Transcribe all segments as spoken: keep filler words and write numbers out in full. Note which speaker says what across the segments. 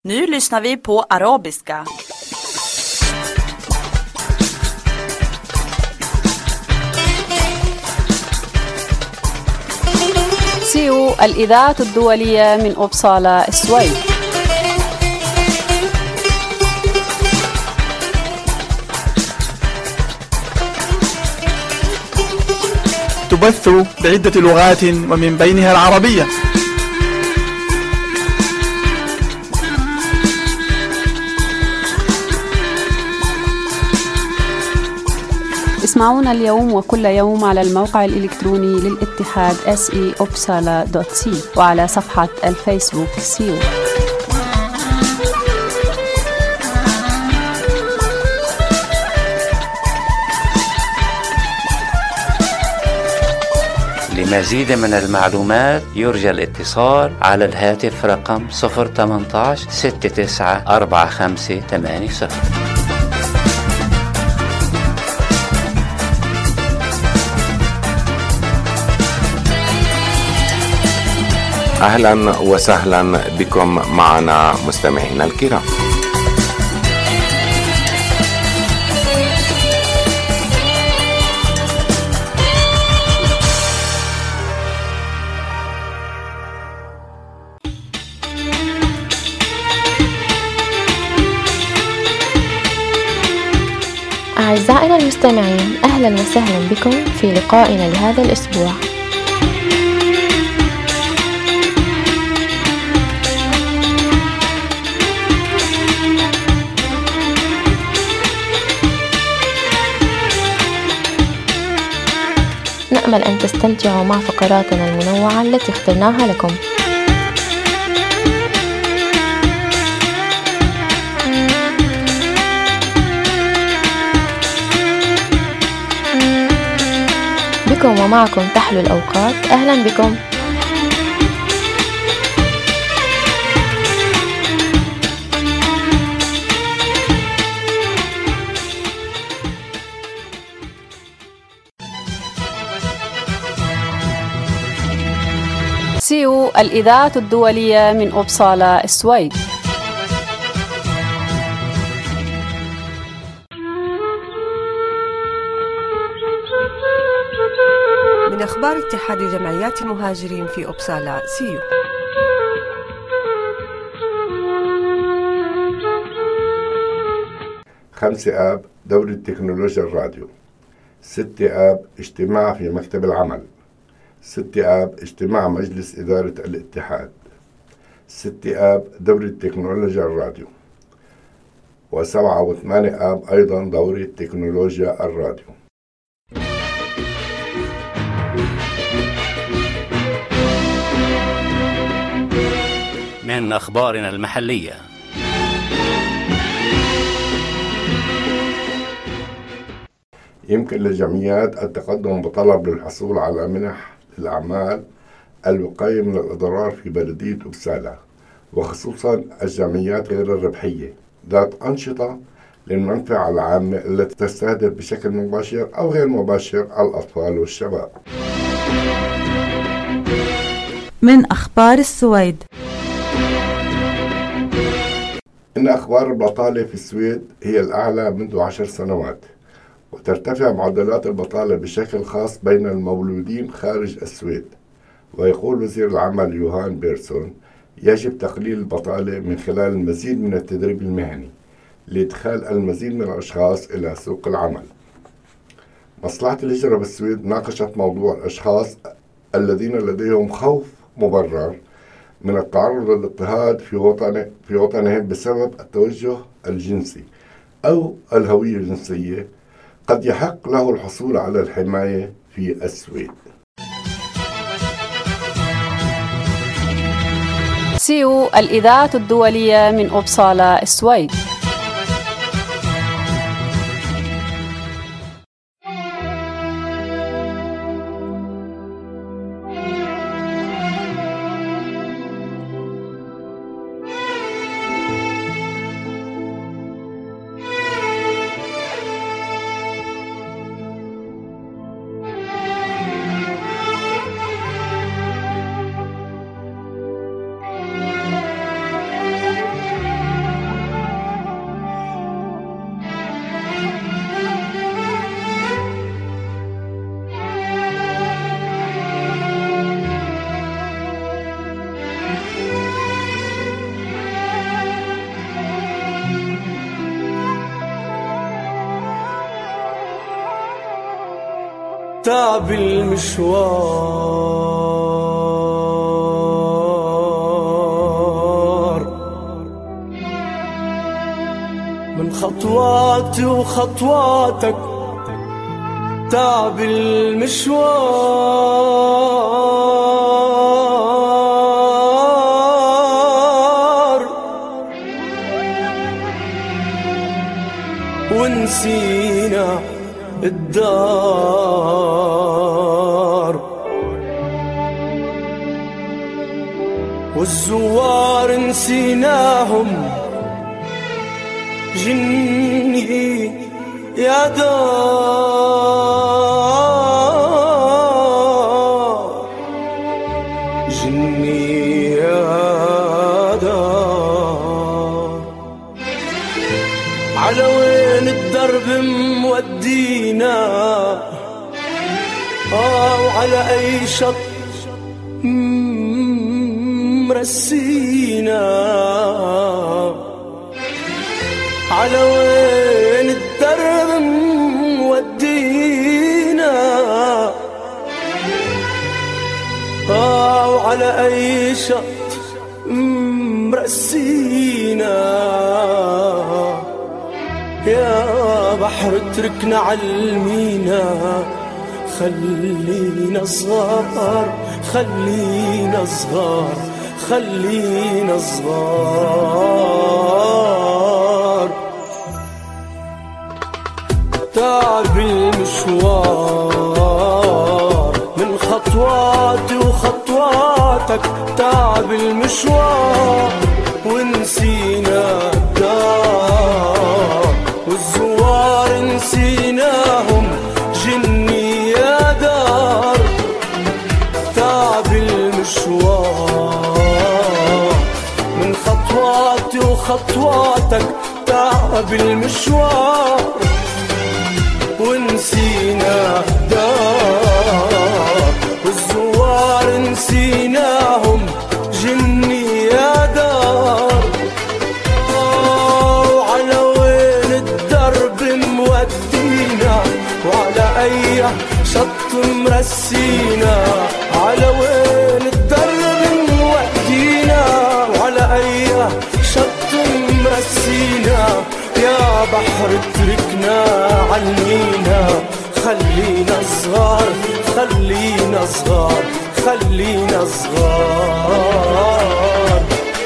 Speaker 1: Nu lyssnar vi på arabiska.
Speaker 2: سيو الإذاعة الدولية من أوبسالا السويد.
Speaker 3: تبث بعدة لغات ومن بينها العربية.
Speaker 2: اسمعونا اليوم وكل يوم على الموقع الإلكتروني للاتحاد اس اي اوبسالا دوت سي وعلى صفحة الفيسبوك سيو.
Speaker 4: لمزيد من المعلومات يرجى الاتصال على الهاتف رقم صفر ثمانية عشر ستة تسعة أربعة خمسة ثمانية صفر.
Speaker 5: أهلا وسهلا بكم معنا مستمعينا الكرام.
Speaker 6: أعزائنا المستمعين، أهلا وسهلا بكم في لقائنا لهذا الأسبوع. نأمل أن تستمتعوا مع فقراتنا المنوعة التي اخترناها لكم. بكم ومعكم تحلو الأوقات. أهلا بكم.
Speaker 2: سيو الإذاعة الدولية من أوبسالا السويد.
Speaker 7: من أخبار اتحاد جمعيات المهاجرين في أوبسالا سيو.
Speaker 8: خمسة آب دورة تكنولوجيا الراديو. ستة آب اجتماع في مكتب العمل. ستة آب اجتماع مجلس إدارة الاتحاد. ستة آب دورة تكنولوجيا الراديو. وسبعة وثمانية آب أيضا دورة تكنولوجيا الراديو.
Speaker 4: من أخبارنا المحلية.
Speaker 8: يمكن للجمعيات التقدم بطلب للحصول على منح للأعمال الوقاية من الأضرار في بلدية أوبسالا، وخصوصا الجمعيات غير الربحية ذات أنشطة للمنفعة العامة التي تستهدف بشكل مباشر أو غير مباشر الأطفال والشباب.
Speaker 9: من أخبار السويد.
Speaker 8: إن أخبار البطالة في السويد هي الأعلى منذ عشر سنوات، وترتفع معدلات البطالة بشكل خاص بين المولودين خارج السويد. ويقول وزير العمل يوهان بيرسون يجب تقليل البطالة من خلال المزيد من التدريب المهني لإدخال المزيد من الأشخاص إلى سوق العمل. مصلحة الهجرة بالسويد ناقشت موضوع الأشخاص الذين لديهم خوف مبرر من التعرض للاضطهاد في وطن في وطنهم بسبب التوجه الجنسي أو الهوية الجنسية، قد يحق له الحصول على الحماية في السويد.
Speaker 2: سيو الإذاعة الدولية من أوبسالا السويد.
Speaker 10: تعب المشوار من خطواتي وخطواتك، تعب المشوار ونسينا الدار والزوار نسيناهم، جني يا دار جني يا دار، على وين الدرب مودينا؟ آه وعلى أي شط مرسينا؟ على وين الدرب مودينا؟ آه وعلى أي شط مرسينا؟ يا بحر اتركنا عالمينا، خلينا صغار خلينا صغار خلينا صغار. تعب المشوار من خطواتي وخطواتك، تعب المشوار ونسينا الدار والزوار نسيناهم، جني يا دار. تعب المشوار من خطواتي وخطواتك، تعب المشوار ونسينا الدار والزوار نسيناهم، جني يا دار. وعلى وين الدرب مودينا؟ وعلى أي شط مرسينا؟ على وين الدرب مودينا؟ وعلى أي شط مرسينا؟ يا بحر اتركنا عالمينا، خلينا صغار خلينا صغار خلينا صغار.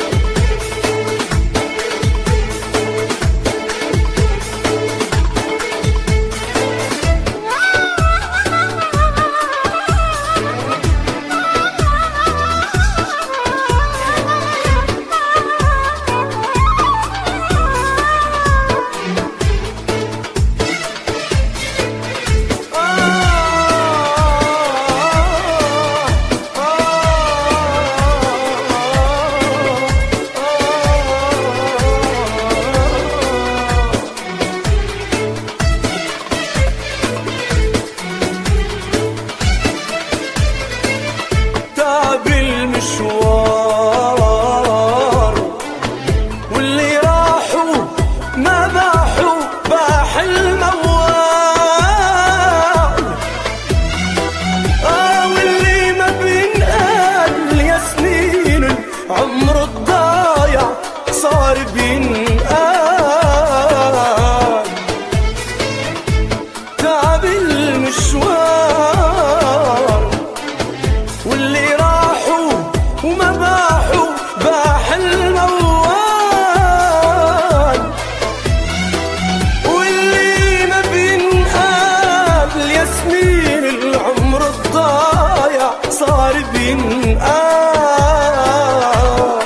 Speaker 10: المشوار واللي راحوا ما باحوا باح الموال، آه واللي ما بينقال يا سنين العمر الضايع صار بينقال. تعب المشوار واللي وما باحوا باح الموال، واللي ما بينقال يا سنين العمر الضايع صار بينقال.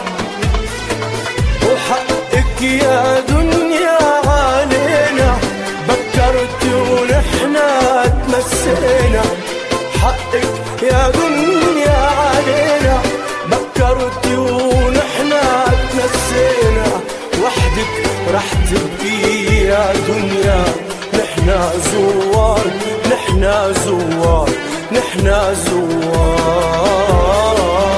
Speaker 10: وحقك يا دنيا علينا، بكرت ونحنا تمسينا. حقك يا دنيا علينا، بكرتي ونحنا تنسينا. وحدك رح تبكي يا دنيا، نحنا زوار نحنا زوار نحنا زوار.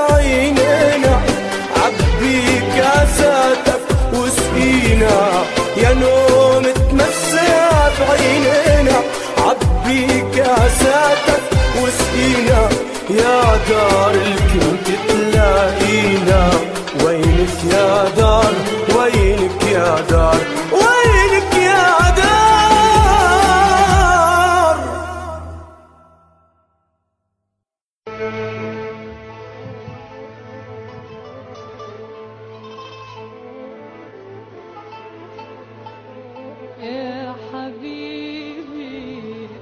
Speaker 10: عينينا عبي كاساتك وسقينا يا نوم تمسع بعينينا عبي كاساتك وسقينا يا دار الكنت تلاقينا وينك يا دار وينك يا دار وينك يا دار.
Speaker 11: يا حبيبي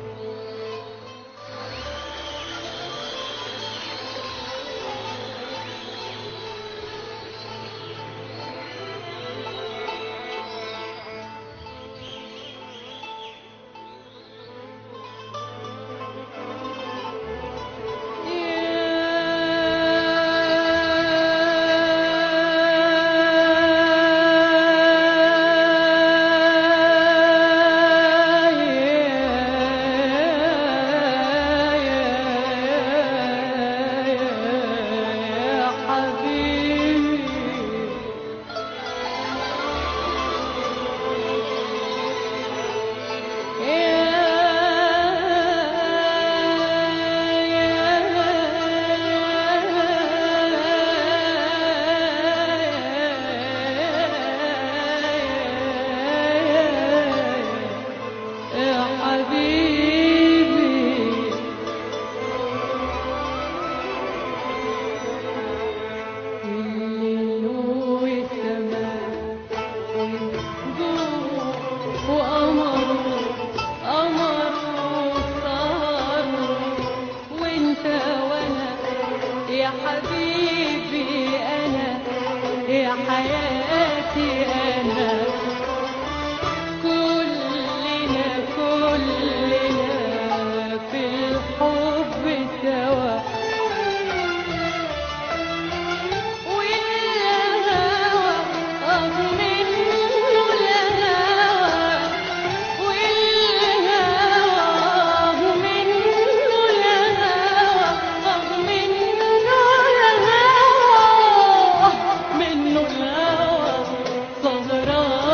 Speaker 12: صغران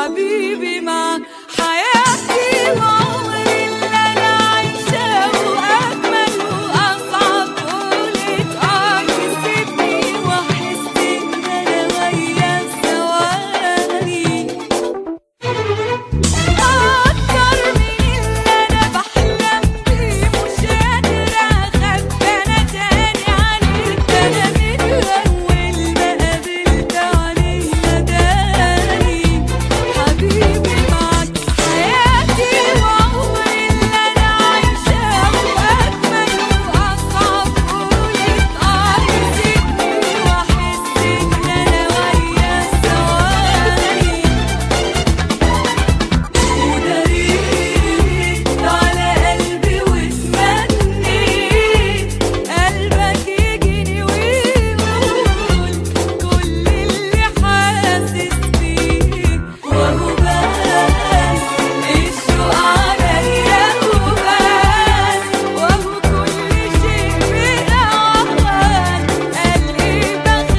Speaker 11: حبيبي معك حياتي وعمري اللي أنا عايشاه وأجمل وأصعب قولك آه يسيبني وأحس إن أنا ويا ثواني أكتر من اللي أنا بحلم بيه مش قادرة أخبي أنا تاني عليك أنا من أول ما قابلت عليه نداني حبيبي معك حياتي وعمري اللي أنا عايشاه وأجمل وأصعب قولك آه يسيبني وأحس إن أنا ويا ثواني وداريت على قلبي وتمنيت قلبك يجيني ويقول كل اللي حاسس بيه وهو بان الشوق عليا وبان وهو كل شيء بأوان قلبي بخاف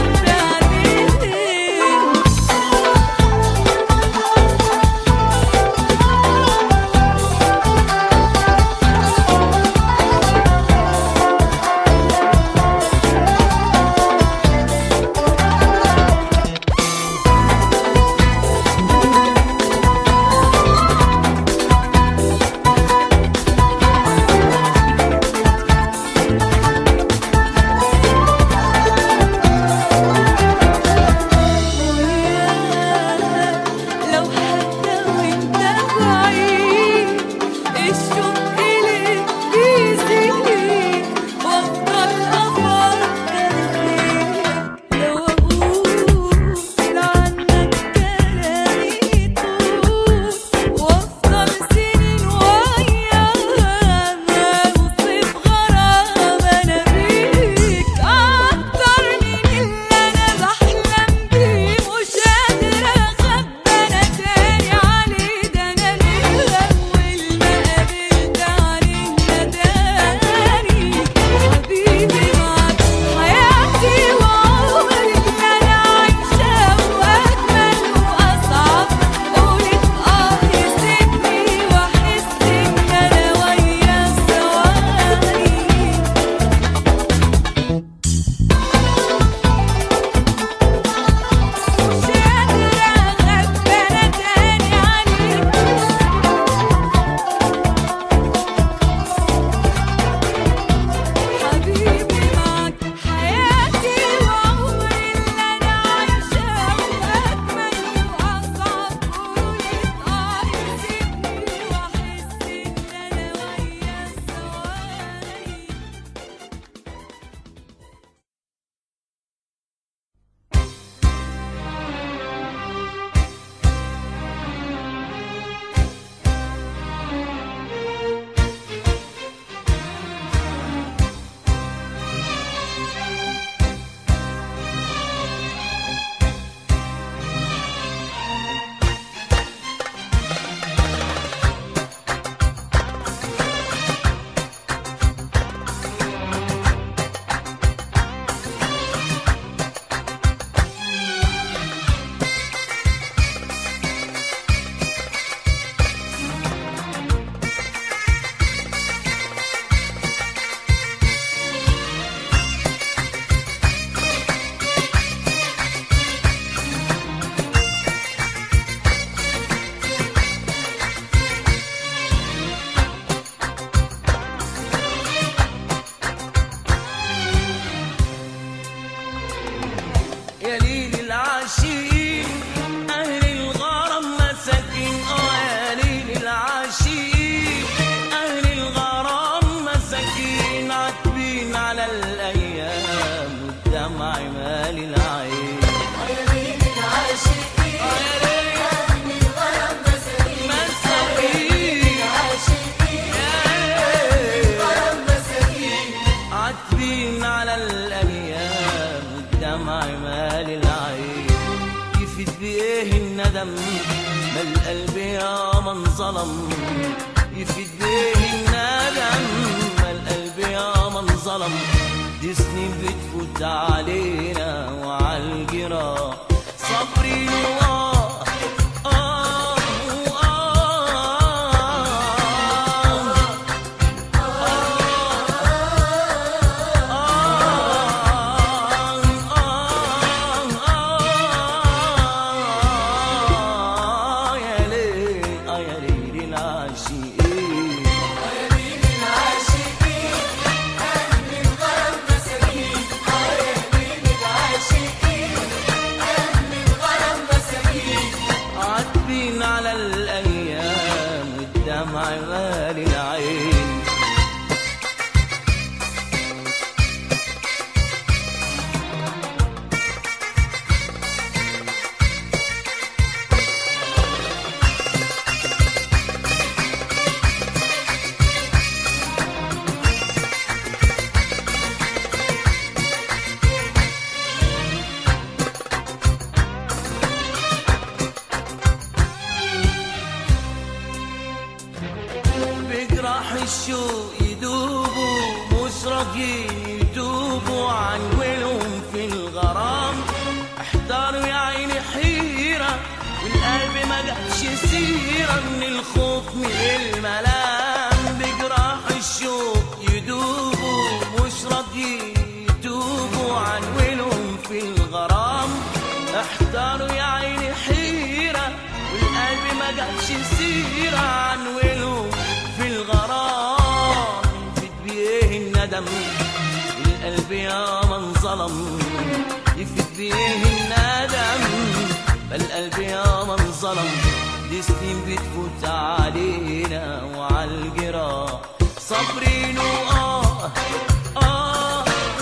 Speaker 11: لو حتى وانت بعيد الشوق إليك بيزيد وافضل أفكر فيك لو أقول عنك كلامي يطول وافضل سنين وأيام أوصف غرام أنا بيك أكتر من اللي أنا بحلم بيه مش قادرة أخبي أنا تاني عليه ده أنا من أول ما قابلت عليه نداني حبيبي معك حياتي وعمري اللي أنا عايشاه وأجمل وأصعب قولك آه يسيبني وأحس إن أنا ويا ثواني مش قادرة أخبي أنا تاني عليك حبيبي معك حياتي وعمري اللي أنا عايشاه وأجمل وأصعب قولك آه يسيبني وأحس إن أنا ويا ثواني يا ليل العاشقين أهل الغرام مساكين آه يا ليل العاشقين أهل الغرام مساكين عاتبين على الأيام والدمع مالي العين يا ليل العاشقين أهل الغرام مساكين مساكين عاشقين الغرام مساكين عاتبين على الأيام والدمع مالي العين يفيد بإيه الندم ما القلب يا من ظلم يفيد بإيه الندم ما القلب يا من ظلم دي سنين بتفوت علينا وعالجراح صبري الله
Speaker 10: راضيين يتوبوا عن ولهم في الغرام. احتاروا يا عيني حيرة والقلب ما جابش سيرة من الخوف من الملام. بجراح الشوق يدوبوا مش راضيين يتوبوا عن ولهم في الغرام. احتاروا يا عيني حيرة والقلب ما جابش سيرة عن ولهم في الغرام. يفيد بيه الندم القلب يا من ظلم، يفيد بيه الندم القلب يا من ظلم. دي سنين بتفوت علينا وعالجراح صابرين وآه آه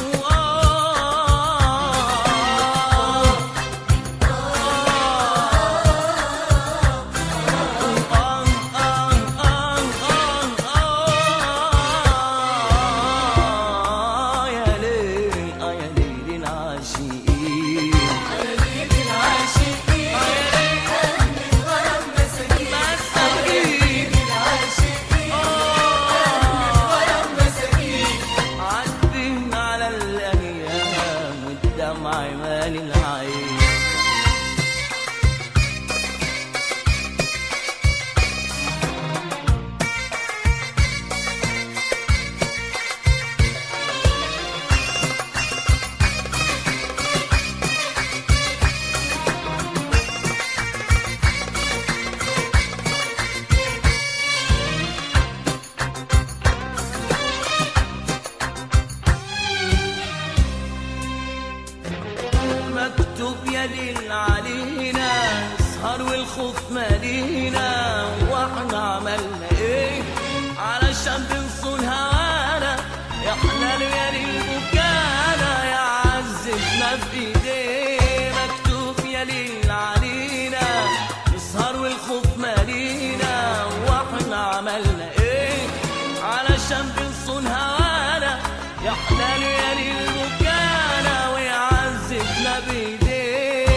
Speaker 10: مكتوب يا ليل علينا نسهر والخوف مالينا. واحنا عملنا ايه علشان بنصون هوانا؟ يا حلال يا ليل بكانا يا عزتنا في ايديه. مكتوب يا ليل علينا نسهر والخوف مالينا. واحنا عملنا ايه علشان بنصون هوانا؟ يا حلال يا ليل بكانا ويعذبنا بايديه.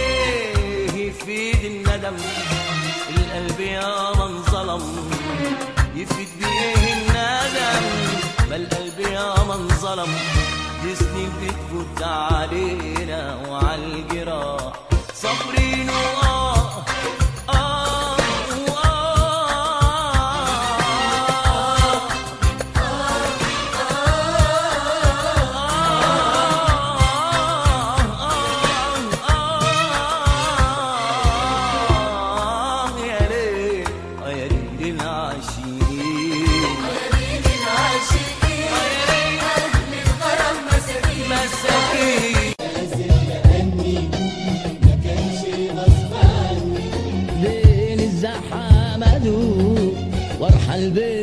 Speaker 10: يفيد الندم القلب يا من ظلم، يفيد بيه الندم ما القلب يا من ظلم. دي سنين بتفوت علينا وعالجراح صابرين وآه آه
Speaker 12: وارحل بيه